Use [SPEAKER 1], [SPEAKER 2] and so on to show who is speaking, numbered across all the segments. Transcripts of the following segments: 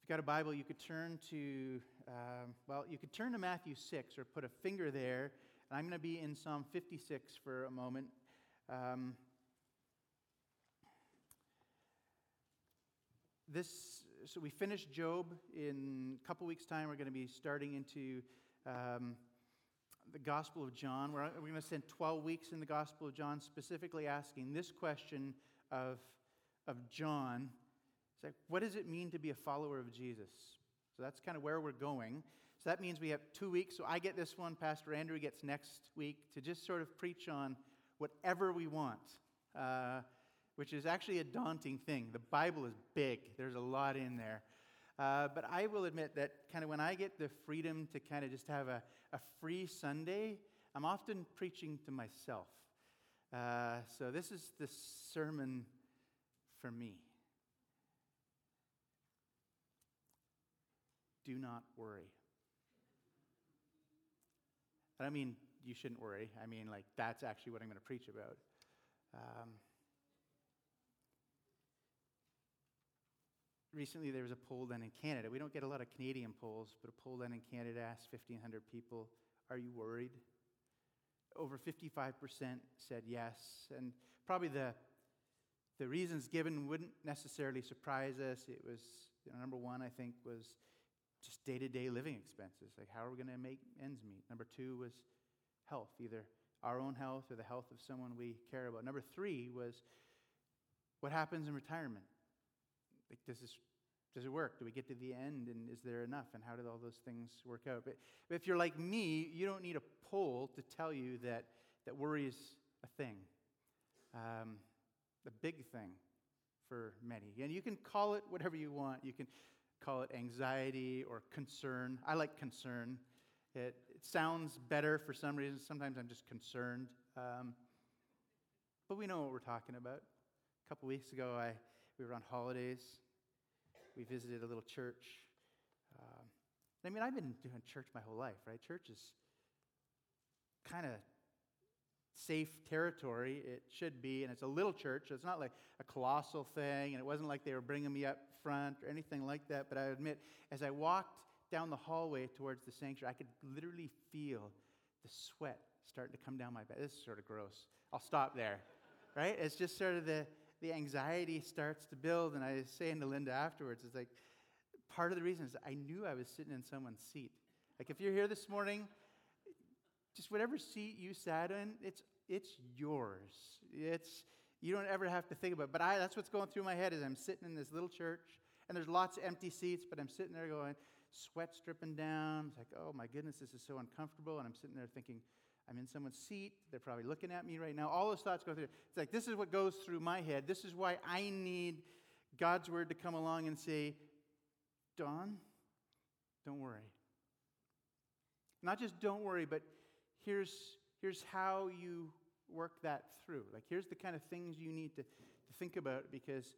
[SPEAKER 1] Got a Bible, you could turn to, you could turn to Matthew 6 or put a finger there. And I'm going to be in Psalm 56 for a moment. So we finished Job. In a couple weeks' time, we're going to be starting into the Gospel of John. We're going to spend 12 weeks in the Gospel of John, specifically asking this question of John. It's like, what does it mean to be a follower of Jesus? So that's kind of where we're going. So that means we have 2 weeks. So I get this one, Pastor Andrew gets next week to just sort of preach on whatever we want, which is actually a daunting thing. The Bible is big. There's a lot in there. But I will admit that kind of when I get the freedom to kind of just have a free Sunday, I'm often preaching to myself. So this is the sermon for me. Do not worry. I don't mean you shouldn't worry. I mean, like, that's actually what I'm going to preach about. Recently, there was a poll done in Canada. We don't get a lot of Canadian polls, but a poll done in Canada asked 1,500 people, are you worried? Over 55% said yes. And probably the reasons given wouldn't necessarily surprise us. It was, number one, I think, was just day-to-day living expenses. Like, how are we going to make ends meet? Number two was health, either our own health or the health of someone we care about. Number three was what happens in retirement? Like, does it work? Do we get to the end, and is there enough? And how did all those things work out? But if you're like me, you don't need a poll to tell you that worry is a thing, a big thing for many. And you can call it whatever you want. You can call it anxiety or concern. I like concern. It sounds better for some reason. Sometimes I'm just concerned. But we know what we're talking about. A couple weeks ago, we were on holidays. We visited a little church. I've been doing church my whole life, right? Church is kind of safe territory. It should be, and it's a little church. So it's not like a colossal thing, and it wasn't like they were bringing me up front or anything like that. But I admit, as I walked down the hallway towards the sanctuary, I could literally feel the sweat starting to come down my back. This is sort of gross. I'll stop there, right? It's just sort of the anxiety starts to build, and I was saying to Linda afterwards, it's like, part of the reason is I knew I was sitting in someone's seat. Like, if you're here this morning, just whatever seat you sat in, it's yours. You don't ever have to think about it. But that's what's going through my head as I'm sitting in this little church, and there's lots of empty seats, but I'm sitting there going, sweat's dripping down. It's like, oh my goodness, this is so uncomfortable. And I'm sitting there thinking, I'm in someone's seat. They're probably looking at me right now. All those thoughts go through. It's like, this is what goes through my head. This is why I need God's word to come along and say, Don, don't worry. Not just don't worry, but here's how you work that through. Like, here's the kind of things you need to think about because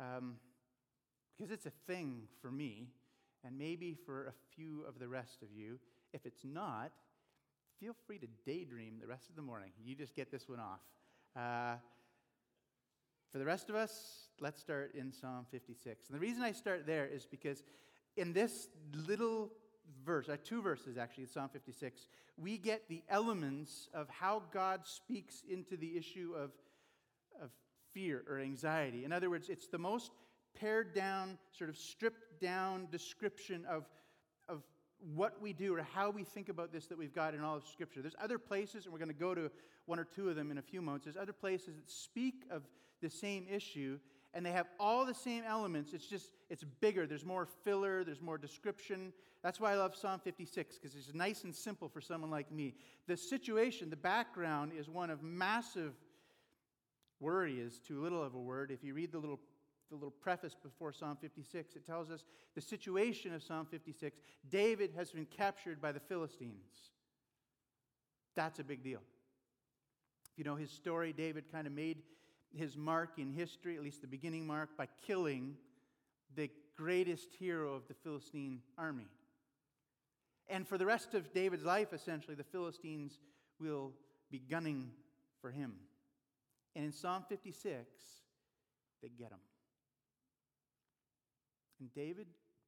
[SPEAKER 1] it's a thing for me and maybe for a few of the rest of you. If it's not, feel free to daydream the rest of the morning. You just get this one off. For the rest of us, let's start in Psalm 56. And the reason I start there is because in this little verse, 2 verses actually in Psalm 56, we get the elements of how God speaks into the issue of fear or anxiety. In other words, it's the most pared down, sort of stripped down description of what we do or how we think about this that we've got in all of Scripture. There's other places, and we're going to go to one or two of them in a few moments. There's other places that speak of the same issue, and they have all the same elements. It's bigger. There's more filler. There's more description. That's why I love Psalm 56, because it's nice and simple for someone like me. The situation, the background, is one of massive worry is too little of a word. If you read the little preface before Psalm 56, it tells us the situation of Psalm 56. David has been captured by the Philistines. That's a big deal. If you know his story, David kind of made his mark in history, at least the beginning mark, by killing the greatest hero of the Philistine army. And for the rest of David's life, essentially, the Philistines will be gunning for him. And in Psalm 56, they get him. And David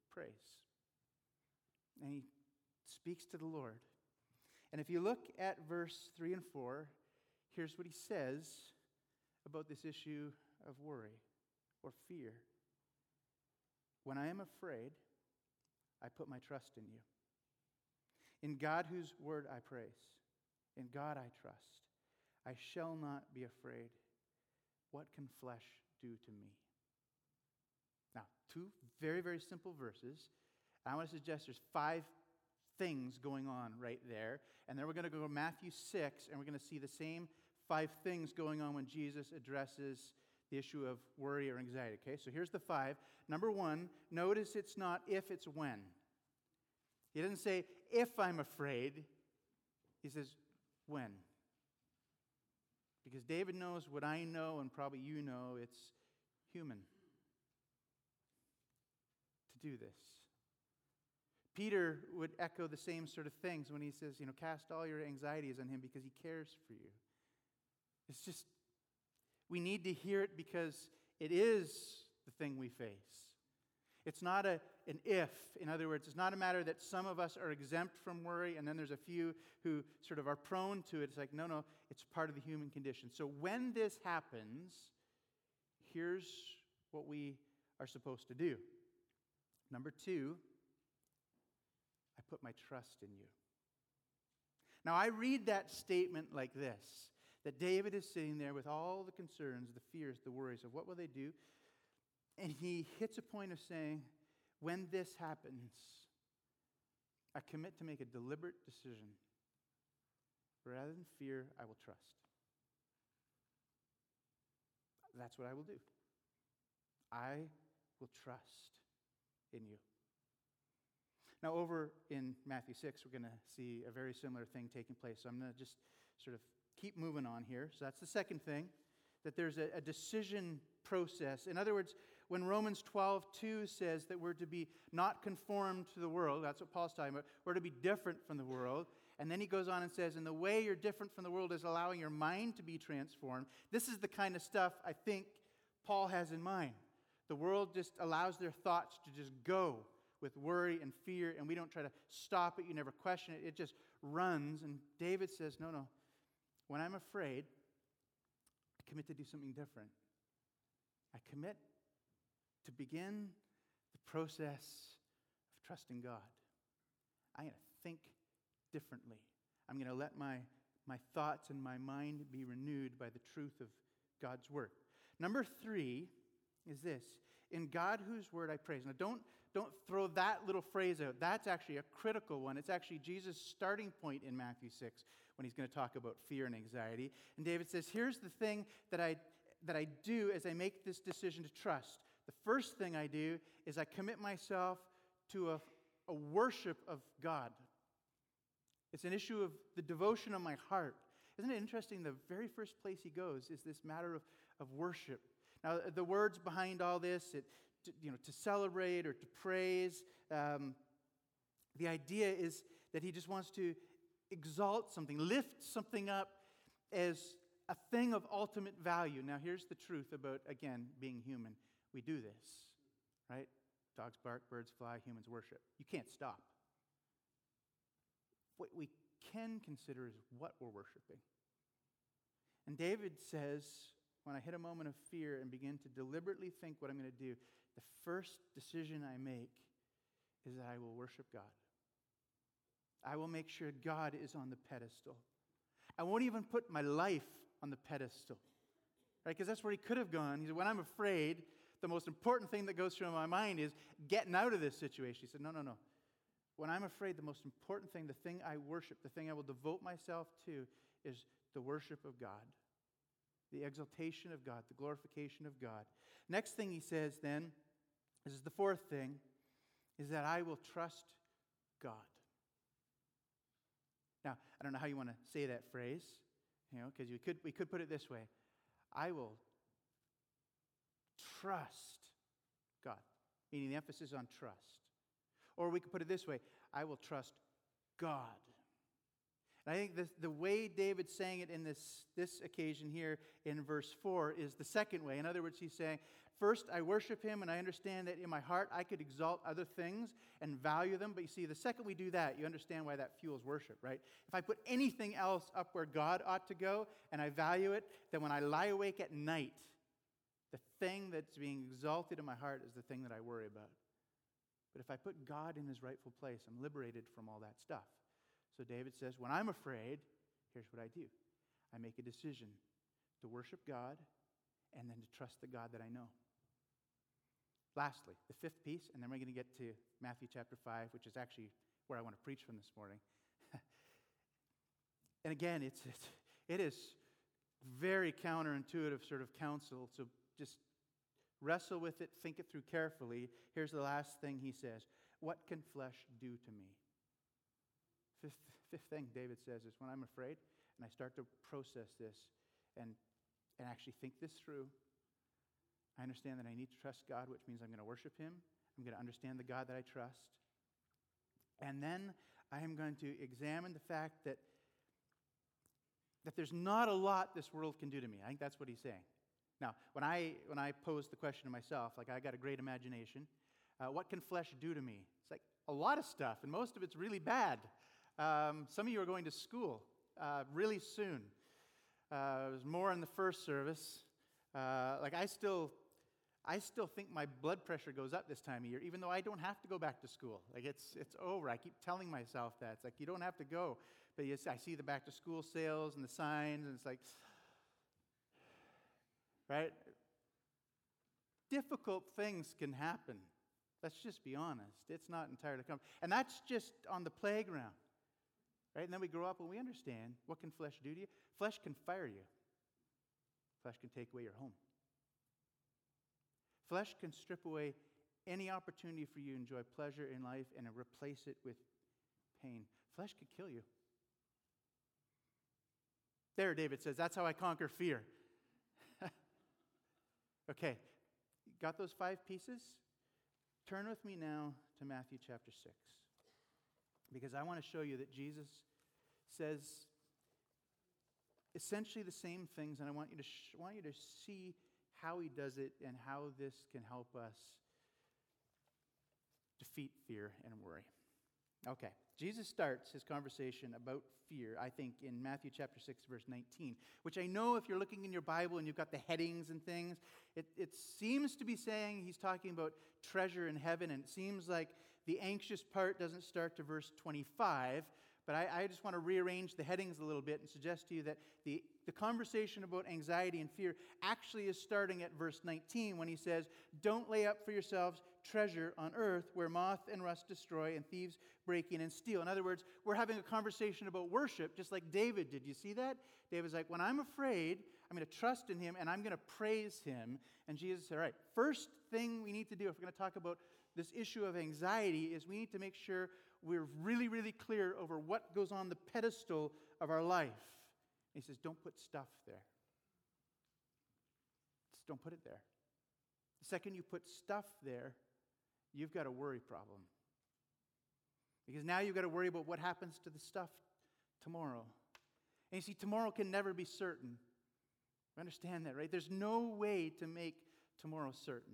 [SPEAKER 1] prays. And he speaks to the Lord. And if you look at verse 3 and 4, here's what he says about this issue of worry or fear. When I am afraid, I put my trust in you. In God whose word I praise, in God I trust. I shall not be afraid. What can flesh do to me? Now, two very, very simple verses. I want to suggest there's 5 things going on right there. And then we're going to go to Matthew 6, and we're going to see the same 5 things going on when Jesus addresses the issue of worry or anxiety. Okay, so here's the 5. Number 1, notice it's not if, it's when. He doesn't say, if I'm afraid. He says, when. Because David knows what I know, and probably you know, it's human to do this. Peter would echo the same sort of things when he says, cast all your anxieties on him because he cares for you. It's just, we need to hear it because it is the thing we face. It's not an if. In other words, it's not a matter that some of us are exempt from worry and then there's a few who sort of are prone to it. It's like, no, it's part of the human condition. So when this happens, here's what we are supposed to do. Number 2, I put my trust in you. Now, I read that statement like this, that David is sitting there with all the concerns, the fears, the worries of what will they do? And he hits a point of saying, when this happens, I commit to make a deliberate decision. Rather than fear, I will trust. That's what I will do. I will trust in you. Now, over in Matthew 6, we're going to see a very similar thing taking place. So I'm going to just sort of keep moving on here. So that's the second thing, that there's a decision process. In other words, when Romans 12:2 says that we're to be not conformed to the world, that's what Paul's talking about, we're to be different from the world. And then he goes on and says, and the way you're different from the world is allowing your mind to be transformed. This is the kind of stuff I think Paul has in mind. The world just allows their thoughts to just go with worry and fear, and we don't try to stop it. You never question it. It just runs. And David says, no. When I'm afraid, I commit to do something different. I commit to begin the process of trusting God. I'm going to think differently. I'm going to let my thoughts and my mind be renewed by the truth of God's word. Number 3 is this. In God whose word I praise. Now don't throw that little phrase out. That's actually a critical one. It's actually Jesus' starting point in Matthew 6 when he's going to talk about fear and anxiety. And David says, here's the thing that I do as I make this decision to trust. The first thing I do is I commit myself to a worship of God. It's an issue of the devotion of my heart. Isn't it interesting? The very first place he goes is this matter of worship. Now, the words behind all this, to celebrate or to praise, the idea is that he just wants to exalt something, lift something up as a thing of ultimate value. Now, here's the truth about, again, being human. We do this, right? Dogs bark, birds fly, humans worship. You can't stop. What we can consider is what we're worshiping. And David says, when I hit a moment of fear and begin to deliberately think what I'm going to do, the first decision I make is that I will worship God. I will make sure God is on the pedestal. I won't even put my life on the pedestal, right? Because that's where he could have gone. He said, when I'm afraid, the most important thing that goes through my mind is getting out of this situation. He said, no. When I'm afraid, the most important thing, the thing I worship, the thing I will devote myself to is the worship of God, the exaltation of God, the glorification of God. Next thing he says then, this is the fourth thing, is that I will trust God. Now, I don't know how you want to say that phrase, because we could put it this way. I will trust God, meaning the emphasis on trust. Or we could put it this way, I will trust God. And I think the way David's saying it in this occasion here in verse 4 is the second way. In other words, he's saying, first I worship Him and I understand that in my heart I could exalt other things and value them. But you see, the second we do that, you understand why that fuels worship, right? If I put anything else up where God ought to go and I value it, then when I lie awake at night, the thing that's being exalted in my heart is the thing that I worry about. But if I put God in His rightful place, I'm liberated from all that stuff. So David says, when I'm afraid, here's what I do. I make a decision to worship God and then to trust the God that I know. Lastly, the fifth piece, and then we're going to get to Matthew chapter 5, which is actually where I want to preach from this morning. And again, it is very counterintuitive sort of counsel, so just wrestle with it, think it through carefully. Here's the last thing he says. What can flesh do to me? Fifth thing David says is when I'm afraid and I start to process this and actually think this through, I understand that I need to trust God, which means I'm going to worship Him. I'm going to understand the God that I trust. And then I am going to examine the fact that there's not a lot this world can do to me. I think that's what he's saying. Now, when I pose the question to myself, like I got a great imagination, what can flesh do to me? It's like a lot of stuff, and most of it's really bad. Some of you are going to school really soon. There's more in the first service. I still think my blood pressure goes up this time of year, even though I don't have to go back to school. Like it's over. I keep telling myself that. It's like you don't have to go. But yes, I see the back to school sales and the signs, and it's like, right? Difficult things can happen. Let's just be honest. It's not entirely comfortable. And that's just on the playground. Right? And then we grow up and we understand, what can flesh do to you? Flesh can fire you. Flesh can take away your home. Flesh can strip away any opportunity for you to enjoy pleasure in life and replace it with pain. Flesh could kill you. There, David says, that's how I conquer fear. Okay, got those 5 pieces? Turn with me now to Matthew chapter 6. Because I want to show you that Jesus says essentially the same things, and I want you to see how He does it and how this can help us defeat fear and worry. Okay, Jesus starts His conversation about fear, I think, in Matthew chapter 6, verse 19, which I know if you're looking in your Bible and you've got the headings and things, it seems to be saying He's talking about treasure in heaven, and it seems like the anxious part doesn't start to verse 25, but I just want to rearrange the headings a little bit and suggest to you that the conversation about anxiety and fear actually is starting at verse 19 when He says, don't lay up for yourselves treasure on earth where moth and rust destroy and thieves break in and steal. In other words, we're having a conversation about worship just like David did. You see that? David's like, when I'm afraid, I'm going to trust in Him and I'm going to praise Him. And Jesus said, all right, first thing we need to do if we're going to talk about this issue of anxiety is we need to make sure we're really, really clear over what goes on the pedestal of our life. And He says, don't put stuff there. Just don't put it there. The second you put stuff there, you've got a worry problem. Because now you've got to worry about what happens to the stuff tomorrow. And you see, tomorrow can never be certain. You understand that, right? There's no way to make tomorrow certain.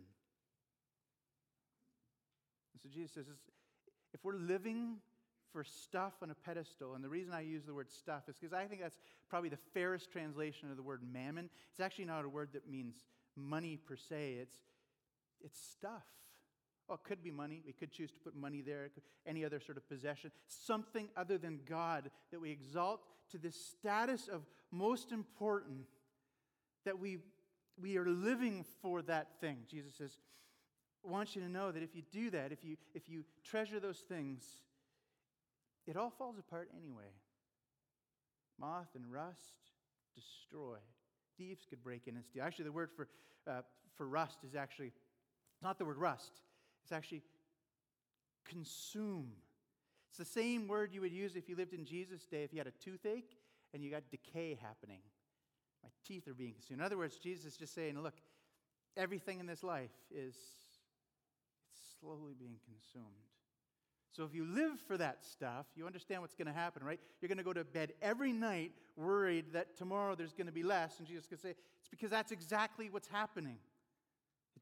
[SPEAKER 1] And so Jesus says, if we're living for stuff on a pedestal, and the reason I use the word stuff is because I think that's probably the fairest translation of the word mammon. It's actually not a word that means money per se. It's stuff. Oh, it could be money. We could choose to put money there. Any other sort of possession. Something other than God that we exalt to the status of most important, that we are living for that thing. Jesus says, I want you to know that if you do that, if you treasure those things, it all falls apart anyway. Moth and rust destroy. Thieves could break in and steal. Actually, the word for rust is actually not the word rust. It's actually consume. It's the same word you would use if you lived in Jesus' day, if you had a toothache and you got decay happening. My teeth are being consumed. In other words, Jesus is just saying, look, everything in this life it's slowly being consumed. So if you live for that stuff, you understand what's going to happen, right? You're going to go to bed every night worried that tomorrow there's going to be less. And Jesus is going to say, it's because that's exactly what's happening.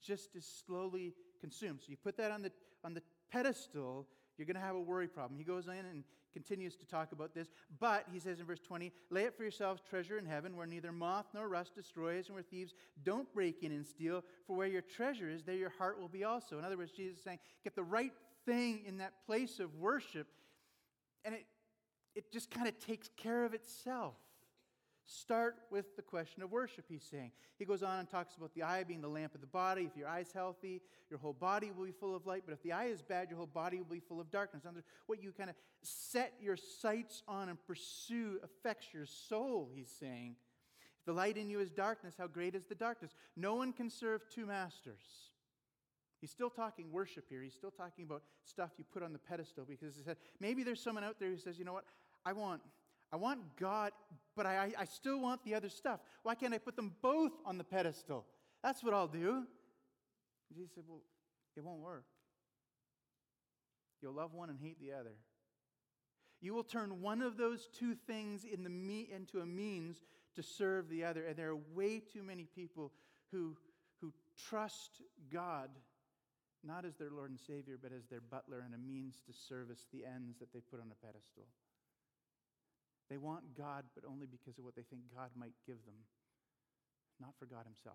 [SPEAKER 1] just is slowly consumed. So you put that on the pedestal, you're going to have a worry problem. He goes in and continues to talk about this. But, he says in verse 20, lay up for yourselves treasure in heaven where neither moth nor rust destroys and where thieves don't break in and steal. For where your treasure is, there your heart will be also. In other words, Jesus is saying, get the right thing in that place of worship, and it just kind of takes care of itself. Start with the question of worship, he's saying. He goes on and talks about the eye being the lamp of the body. If your eye's healthy, your whole body will be full of light. But if the eye is bad, your whole body will be full of darkness. What you kind of set your sights on and pursue affects your soul, he's saying. If the light in you is darkness, how great is the darkness? No one can serve two masters. He's still talking worship here. He's still talking about stuff you put on the pedestal, because he said, maybe there's someone out there who says, you know what, I want God, but I still want the other stuff. Why can't I put them both on the pedestal? That's what I'll do. Jesus said, well, it won't work. You'll love one and hate the other. You will turn one of those two things into a means to serve the other. And there are way too many people who trust God not as their Lord and Savior, but as their butler and a means to service the ends that they put on a pedestal. They want God, but only because of what they think God might give them, not for God himself.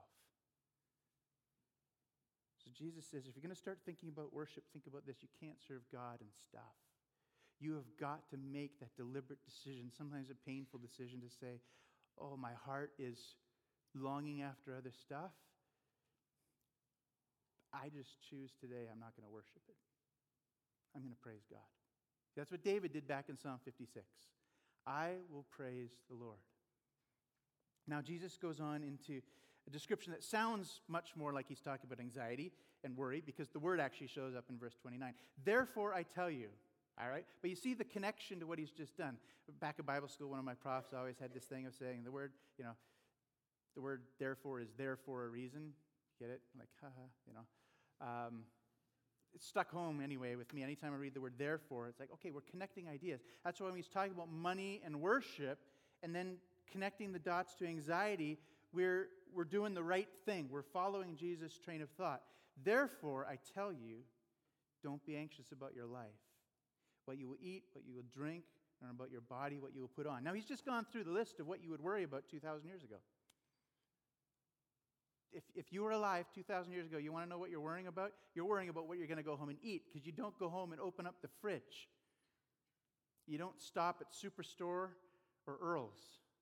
[SPEAKER 1] So Jesus says, if you're going to start thinking about worship, think about this. You can't serve God and stuff. You have got to make that deliberate decision, sometimes a painful decision, to say, oh, my heart is longing after other stuff. I just choose today I'm not going to worship it. I'm going to praise God. That's what David did back in Psalm 56. I will praise the Lord. Now, Jesus goes on into a description that sounds much more like he's talking about anxiety and worry, because the word actually shows up in verse 29. Therefore, I tell you, all right? But you see the connection to what he's just done. Back at Bible school, one of my profs always had this thing of saying the word therefore is there for a reason. Get it? Like, haha, It stuck home anyway with me. Anytime I read the word therefore, it's like, okay, we're connecting ideas. That's why when he's talking about money and worship and then connecting the dots to anxiety, we're doing the right thing. We're following Jesus' train of thought. Therefore, I tell you, don't be anxious about your life, what you will eat, what you will drink, or about your body, what you will put on. Now, he's just gone through the list of what you would worry about 2,000 years ago. If you were alive 2,000 years ago, you want to know what you're worrying about? You're worrying about what you're going to go home and eat, because you don't go home and open up the fridge. You don't stop at Superstore or Earl's.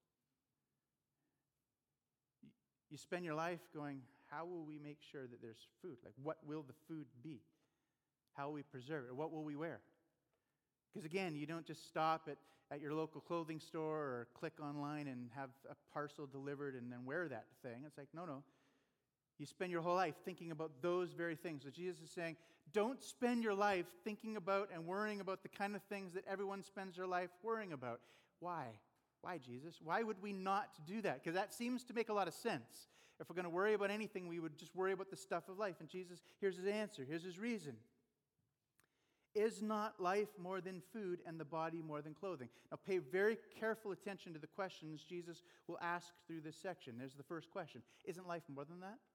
[SPEAKER 1] You spend your life going, how will we make sure that there's food? Like, what will the food be? How will we preserve it? Or what will we wear? Because again, you don't just stop at your local clothing store or click online and have a parcel delivered and then wear that thing. It's like, no. You spend your whole life thinking about those very things. So Jesus is saying, don't spend your life thinking about and worrying about the kind of things that everyone spends their life worrying about. Why? Why, Jesus? Why would we not do that? Because that seems to make a lot of sense. If we're going to worry about anything, we would just worry about the stuff of life. And Jesus, here's his answer. Here's his reason. Is not life more than food and the body more than clothing? Now pay very careful attention to the questions Jesus will ask through this section. There's the first question. Isn't life more than that?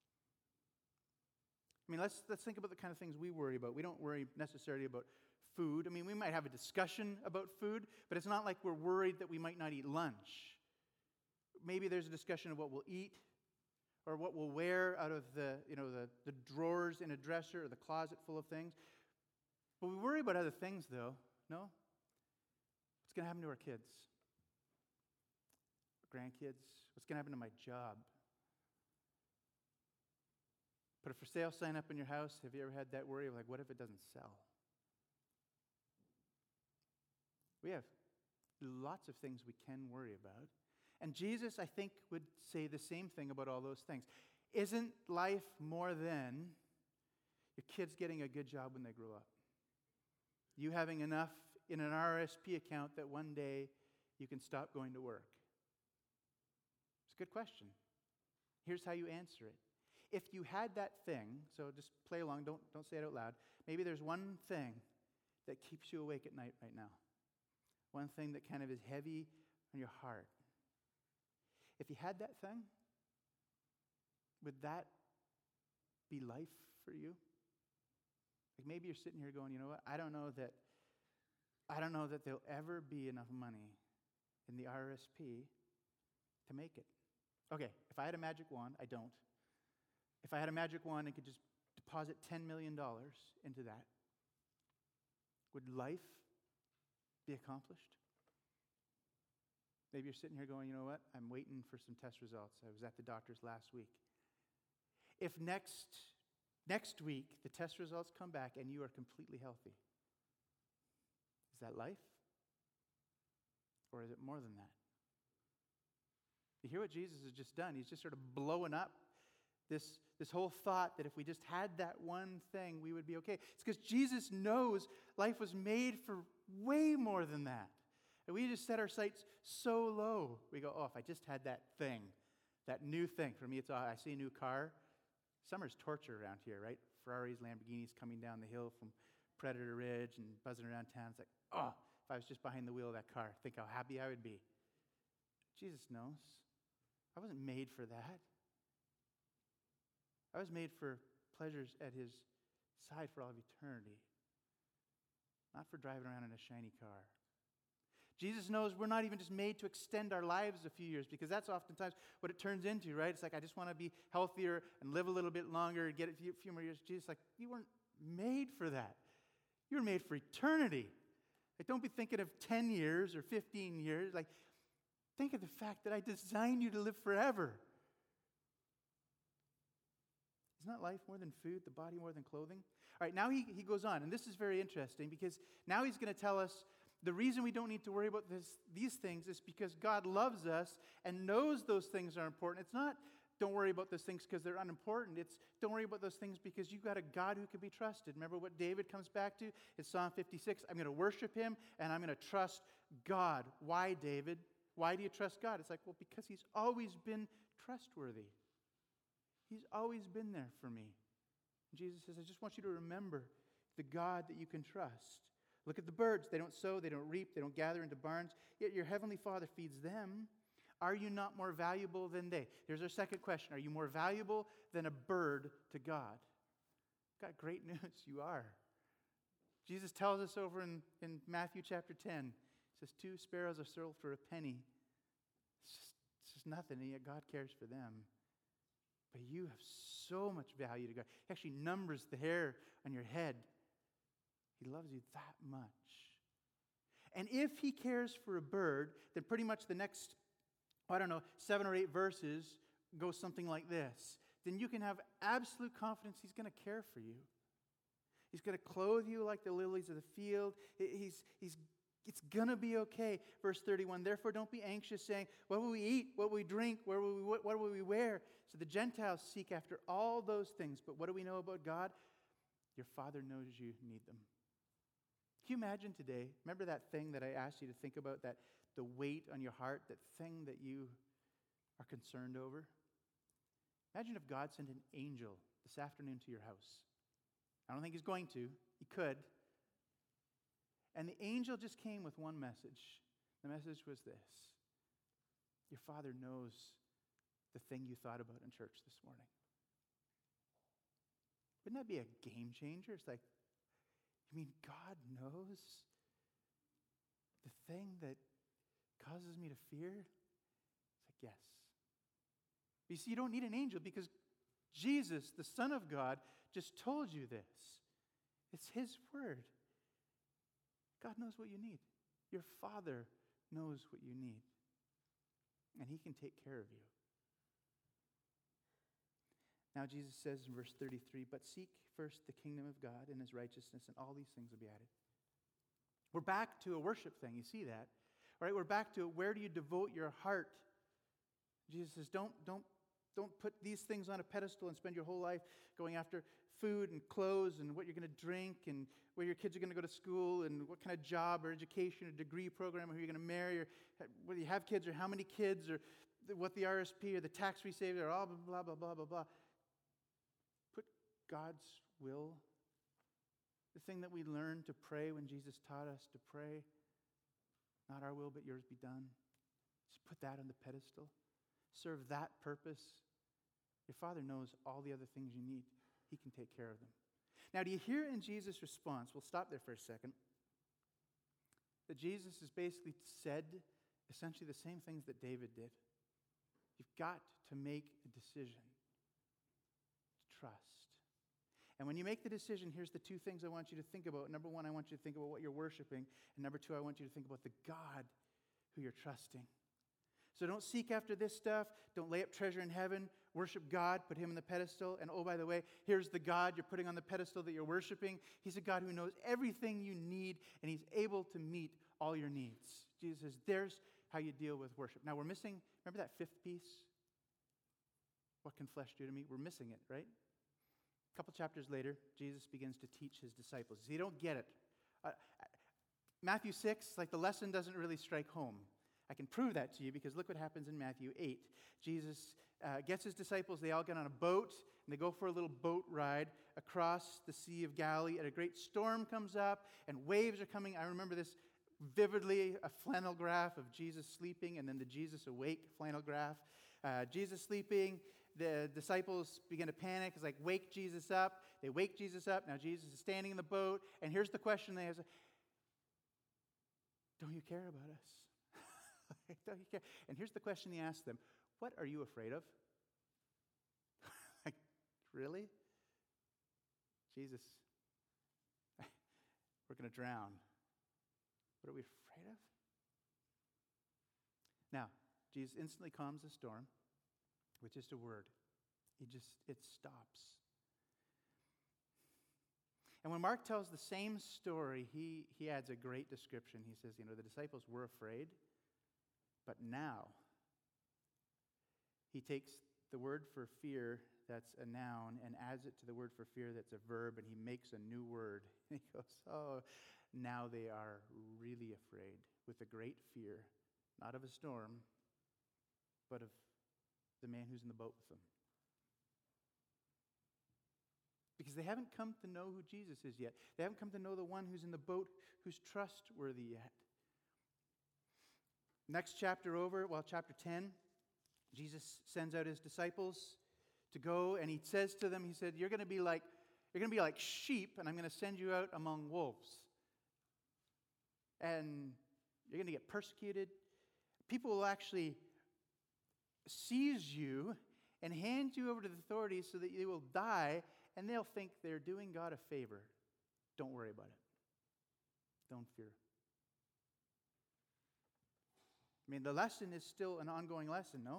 [SPEAKER 1] I mean, let's think about the kind of things we worry about. We don't worry necessarily about food. I mean, we might have a discussion about food, but it's not like we're worried that we might not eat lunch. Maybe there's a discussion of what we'll eat or what we'll wear out of the drawers in a dresser or the closet full of things. But we worry about other things, though, no? What's going to happen to our kids? Our grandkids? What's going to happen to my job? Put a for sale sign up in your house. Have you ever had that worry of, like, what if it doesn't sell? We have lots of things we can worry about. And Jesus, I think, would say the same thing about all those things. Isn't life more than your kids getting a good job when they grow up? You having enough in an RSP account that one day you can stop going to work? It's a good question. Here's how you answer it. If you had that thing, so just play along, don't say it out loud. Maybe there's one thing that keeps you awake at night right now. One thing that kind of is heavy on your heart. If you had that thing, would that be life for you? Like maybe you're sitting here going, you know what? I don't know that there'll ever be enough money in the RSP to make it. Okay, if I had a magic wand, I don't. If I had a magic wand and could just deposit $10 million into that, would life be accomplished? Maybe you're sitting here going, you know what? I'm waiting for some test results. I was at the doctor's last week. If next week the test results come back and you are completely healthy, is that life? Or is it more than that? You hear what Jesus has just done? He's just sort of blowing up this whole thought that if we just had that one thing, we would be okay. It's because Jesus knows life was made for way more than that. And we just set our sights so low. We go, oh, if I just had that thing, that new thing. For me, it's, I see a new car. Summer's torture around here, right? Ferraris, Lamborghinis coming down the hill from Predator Ridge and buzzing around town. It's like, oh, if I was just behind the wheel of that car, think how happy I would be. Jesus knows. I wasn't made for that. I was made for pleasures at His side for all of eternity, not for driving around in a shiny car. Jesus knows we're not even just made to extend our lives a few years, because that's oftentimes what it turns into, right? It's like, I just want to be healthier and live a little bit longer and get a few more years. Jesus, like, you weren't made for that. You were made for eternity. Like, don't be thinking of 10 years or 15 years. Like, think of the fact that I designed you to live forever. Isn't that life more than food, the body more than clothing? All right, now he goes on, and this is very interesting, because now he's going to tell us the reason we don't need to worry about these things is because God loves us and knows those things are important. It's not don't worry about those things because they're unimportant. It's don't worry about those things because you've got a God who can be trusted. Remember what David comes back to? It's Psalm 56. I'm going to worship Him and I'm going to trust God. Why, David? Why do you trust God? It's like, well, because He's always been trustworthy. He's always been there for me. And Jesus says, I just want you to remember the God that you can trust. Look at the birds. They don't sow, they don't reap, they don't gather into barns, yet your heavenly Father feeds them. Are you not more valuable than they? Here's our second question. Are you more valuable than a bird to God? Got great news. You are. Jesus tells us over in Matthew chapter 10, He says, 2 sparrows are sold for a penny. It's just nothing, and yet God cares for them. But you have so much value to God. He actually numbers the hair on your head. He loves you that much. And if He cares for a bird, then pretty much the next, 7 or 8 verses go something like this. Then you can have absolute confidence He's going to care for you. He's going to clothe you like the lilies of the field. It's going to be okay. Verse 31, therefore don't be anxious, saying, what will we eat? What will we drink? What will we wear? So the Gentiles seek after all those things. But what do we know about God? Your Father knows you need them. Can you imagine today, remember that thing that I asked you to think about, that the weight on your heart, that thing that you are concerned over? Imagine if God sent an angel this afternoon to your house. I don't think He's going to. He could. And the angel just came with one message. The message was this: your Father knows the thing you thought about in church this morning. Wouldn't that be a game changer? It's like, you mean God knows the thing that causes me to fear? It's like, yes. But you see, you don't need an angel because Jesus, the Son of God, just told you this. It's His word. God knows what you need. Your Father knows what you need. And He can take care of you. Now Jesus says in verse 33, but seek first the kingdom of God and His righteousness, and all these things will be added. We're back to a worship thing. You see that? All right, we're back to where do you devote your heart? Jesus says, don't put these things on a pedestal and spend your whole life going after food and clothes and what you're going to drink and where your kids are going to go to school and what kind of job or education or degree program, or who you're going to marry, or whether you have kids or how many kids, or what the RSP or the tax receipt or all blah, blah, blah, blah, blah. Put God's will, the thing that we learned to pray when Jesus taught us to pray, not our will but yours be done. Just put that on the pedestal. Serve that purpose. Your Father knows all the other things you need. He can take care of them. Now, do you hear in Jesus' response? We'll stop there for a second. That Jesus has basically said essentially the same things that David did. You've got to make a decision to trust. And when you make the decision, here's the two things I want you to think about. Number one, I want you to think about what you're worshiping. And number two, I want you to think about the God who you're trusting. So don't seek after this stuff. Don't lay up treasure in heaven. Worship God. Put him on the pedestal. And oh, by the way, here's the God you're putting on the pedestal that you're worshiping. He's a God who knows everything you need, and he's able to meet all your needs. Jesus says, there's how you deal with worship. Now, we're missing, remember that fifth piece? What can flesh do to me? We're missing it, right? A couple chapters later, Jesus begins to teach his disciples. You don't get it. Matthew 6, like the lesson doesn't really strike home. I can prove that to you because look what happens in Matthew 8. Jesus gets his disciples, they all get on a boat, and they go for a little boat ride across the Sea of Galilee, and a great storm comes up, and waves are coming. I remember this vividly, a flannel graph of Jesus sleeping, and then the Jesus awake flannel graph. Jesus sleeping, the disciples begin to panic. It's like, wake Jesus up. They wake Jesus up. Now Jesus is standing in the boat, and here's the question they ask: don't you care about us? Don't you care? And here's the question he asked them: what are you afraid of? Like, really? Jesus, we're going to drown. What are we afraid of? Now, Jesus instantly calms the storm with just a word. It stops. And when Mark tells the same story, he adds a great description. He says, the disciples were afraid, but now he takes the word for fear that's a noun and adds it to the word for fear that's a verb, and he makes a new word. He goes, oh, now they are really afraid with a great fear, not of a storm, but of the man who's in the boat with them. Because they haven't come to know who Jesus is yet. They haven't come to know the one who's in the boat, who's trustworthy yet. Next chapter over, chapter 10, Jesus sends out his disciples to go, and he says to them, he said, you're going to be like sheep, and I'm going to send you out among wolves. And you're going to get persecuted. People will actually seize you and hand you over to the authorities so that you will die, and they'll think they're doing God a favor. Don't worry about it. Don't fear. I mean, the lesson is still an ongoing lesson, no?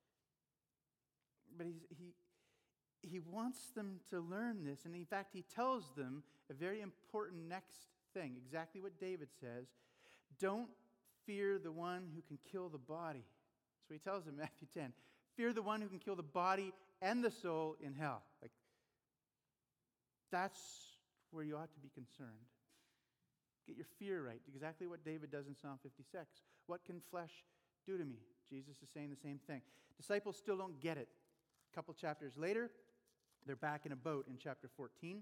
[SPEAKER 1] But he wants them to learn this, and in fact, he tells them a very important next thing, exactly what David says. Don't fear the one who can kill the body. So he tells them in Matthew 10, fear the one who can kill the body and the soul in hell. Like, that's where you ought to be concerned. Get your fear right. Exactly what David does in Psalm 56. What can flesh do to me? Jesus is saying the same thing. Disciples still don't get it. A couple chapters later, they're back in a boat in chapter 14.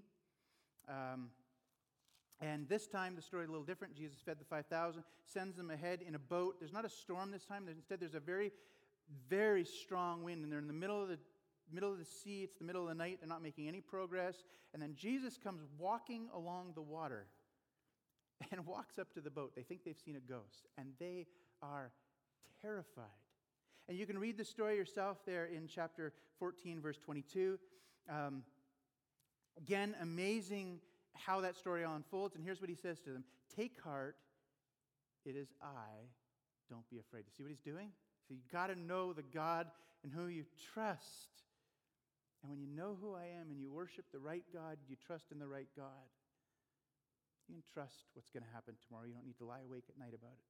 [SPEAKER 1] And this time, the story is a little different. Jesus fed the 5,000, sends them ahead in a boat. There's not a storm this time. Instead, there's a very, very strong wind, and they're in the middle of the sea. It's the middle of the night. They're not making any progress. And then Jesus comes walking along the water and walks up to the boat. They think they've seen a ghost, and they are terrified. And you can read the story yourself there in chapter 14, verse 22. Again, amazing how that story unfolds. And here's what he says to them. Take heart, it is I. Don't be afraid. You see what he's doing? So you've got to know the God in whom you trust. And when you know who I am and you worship the right God, you trust in the right God, you can trust what's going to happen tomorrow. You don't need to lie awake at night about it.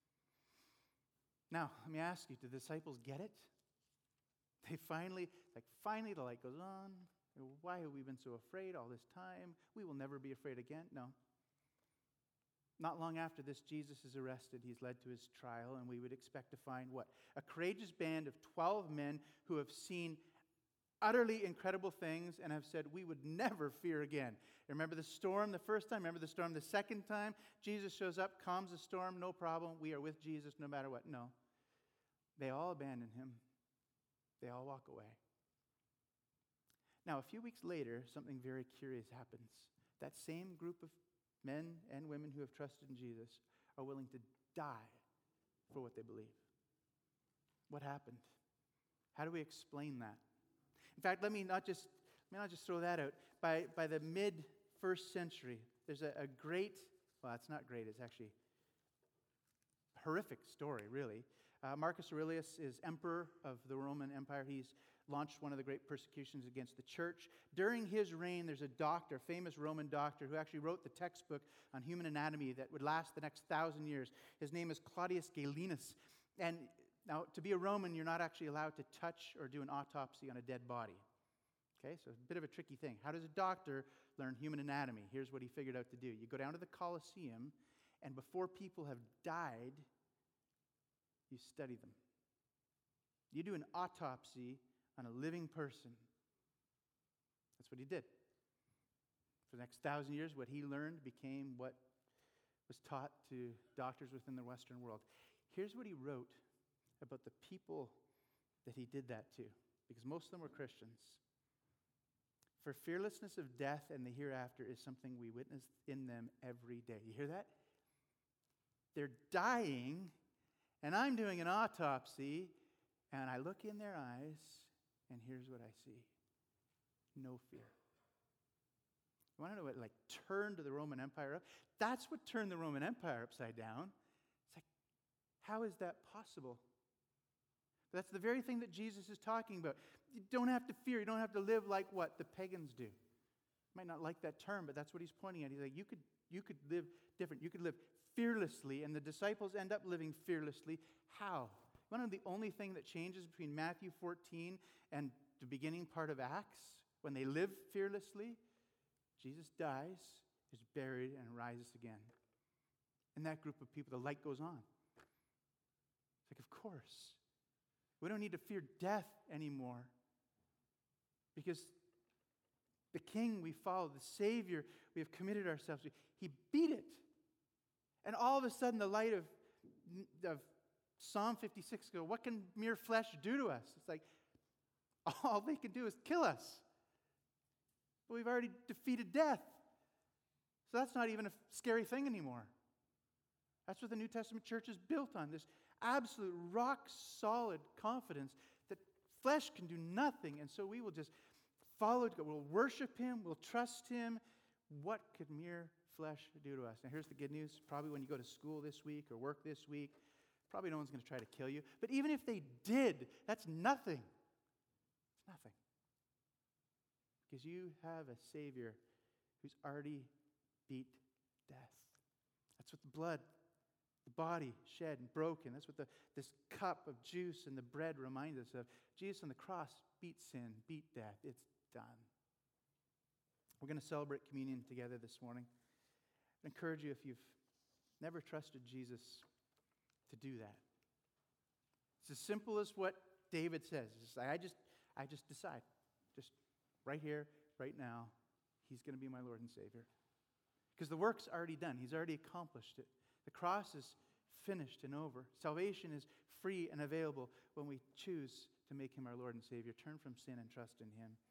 [SPEAKER 1] Now, let me ask you, do the disciples get it? They finally the light goes on. Why have we been so afraid all this time? We will never be afraid again. No. Not long after this, Jesus is arrested. He's led to his trial, and we would expect to find what? A courageous band of 12 men who have seen utterly incredible things and have said, we would never fear again. Remember the storm the first time? Remember the storm the second time? Jesus shows up, calms the storm, no problem. We are with Jesus no matter what. No. They all abandon him. They all walk away. Now, a few weeks later, something very curious happens. That same group of men and women who have trusted in Jesus are willing to die for what they believe. What happened? How do we explain that? In fact, let me not just throw that out. By the mid-1st century, there's a great, well, it's not great, it's actually a horrific story, really. Marcus Aurelius is emperor of the Roman Empire. He's launched one of the great persecutions against the church. During his reign, there's a doctor, a famous Roman doctor, who actually wrote the textbook on human anatomy that would last the next 1,000 years. His name is Claudius Galenus. And now, to be a Roman, you're not actually allowed to touch or do an autopsy on a dead body. Okay, so it's a bit of a tricky thing. How does a doctor learn human anatomy? Here's what he figured out to do. You go down to the Colosseum, and before people have died, you study them. You do an autopsy on a living person. That's what he did. For the next 1,000 years, what he learned became what was taught to doctors within the Western world. Here's what he wrote about the people that he did that to, because most of them were Christians. For fearlessness of death and the hereafter is something we witness in them every day. You hear that? They're dying, and I'm doing an autopsy, and I look in their eyes, and here's what I see. No fear. You want to know what turned the Roman Empire up? That's what turned the Roman Empire upside down. It's like, how is that possible? That's the very thing that Jesus is talking about. You don't have to fear. You don't have to live like what the pagans do. You might not like that term, but that's what he's pointing at. He's like, you could live different. You could live fearlessly, and the disciples end up living fearlessly. How? One of the only thing that changes between Matthew 14 and the beginning part of Acts, when they live fearlessly, Jesus dies, is buried, and rises again. And that group of people, the light goes on. It's like, of course. We don't need to fear death anymore. Because the King we follow, the Savior we have committed ourselves to, he beat it. And all of a sudden, the light of Psalm 56 goes, what can mere flesh do to us? It's like, all they can do is kill us. But we've already defeated death. So that's not even a scary thing anymore. That's what the New Testament church is built on, this absolute rock-solid confidence that flesh can do nothing, and so we will just follow God. We'll worship Him. We'll trust Him. What could mere flesh do to us? Now, here's the good news. Probably when you go to school this week or work this week, probably no one's going to try to kill you. But even if they did, that's nothing. It's nothing. Because you have a Savior who's already beat death. That's what the blood, the body shed and broken. That's what this cup of juice and the bread remind us of. Jesus on the cross beat sin, beat death. It's done. We're going to celebrate communion together this morning. I encourage you, if you've never trusted Jesus, to do that. It's as simple as what David says. It's just like, I just decide. Just right here, right now, He's going to be my Lord and Savior. Because the work's already done. He's already accomplished it. The cross is finished and over. Salvation is free and available when we choose to make Him our Lord and Savior. Turn from sin and trust in Him.